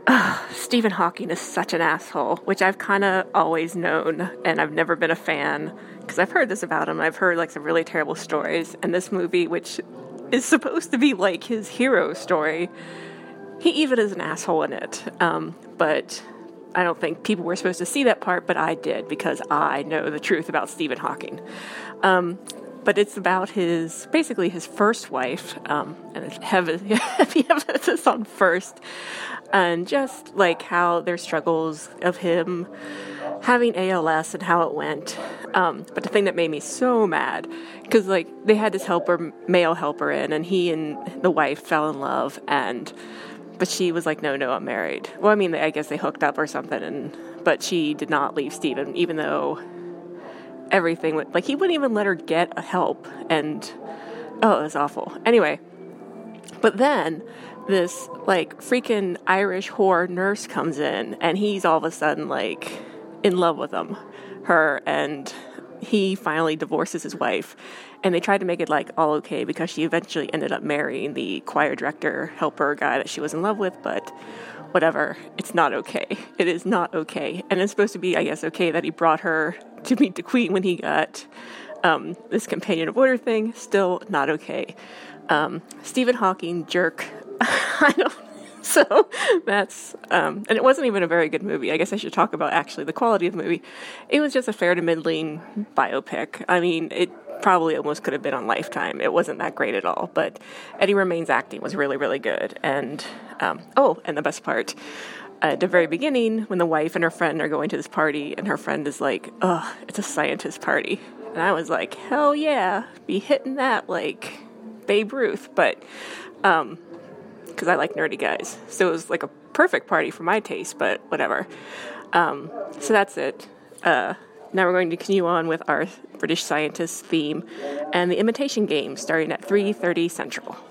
Stephen Hawking is such an asshole, which I've kind of always known, and I've never been a fan, because I've heard this about him. I've heard, like, some really terrible stories, and this movie, which is supposed to be, like, his hero story, he even is an asshole in it. But I don't think people were supposed to see that part, but I did, because I know the truth about Stephen Hawking. But it's about basically his first wife, and it's heavy emphasis on first, and just like how their struggles of him having ALS and how it went. But the thing that made me so mad, because like they had this male helper in, and he and the wife fell in love, but she was like, no, I'm married. Well, I mean, I guess they hooked up or something, but she did not leave Stephen, even though everything he wouldn't even let her get help, and it was awful. Anyway, but then this like freaking Irish whore nurse comes in, and he's all of a sudden like in love with her, and he finally divorces his wife, and they tried to make it like all okay because she eventually ended up marrying the choir director helper guy that she was in love with, but whatever, it's not okay. It is not okay. And it's supposed to be, I guess, okay that he brought her to meet the queen when he got this companion of order thing. Still not okay. Stephen Hawking, jerk. I don't. So that's, and it wasn't even a very good movie. I guess I should talk about actually the quality of the movie. It was just a fair to middling biopic. I mean, it probably almost could have been on Lifetime. It wasn't that great at all, but Eddie Redmayne's acting was really, really good. And, and the best part, at the very beginning, when the wife and her friend are going to this party, and her friend is like, oh, it's a scientist party. And I was like, hell yeah, be hitting that like Babe Ruth. But, because I like nerdy guys. So it was like a perfect party for my taste, but whatever. So that's it. Now we're going to continue on with our British Scientist theme and the Imitation Game starting at 3:30 Central.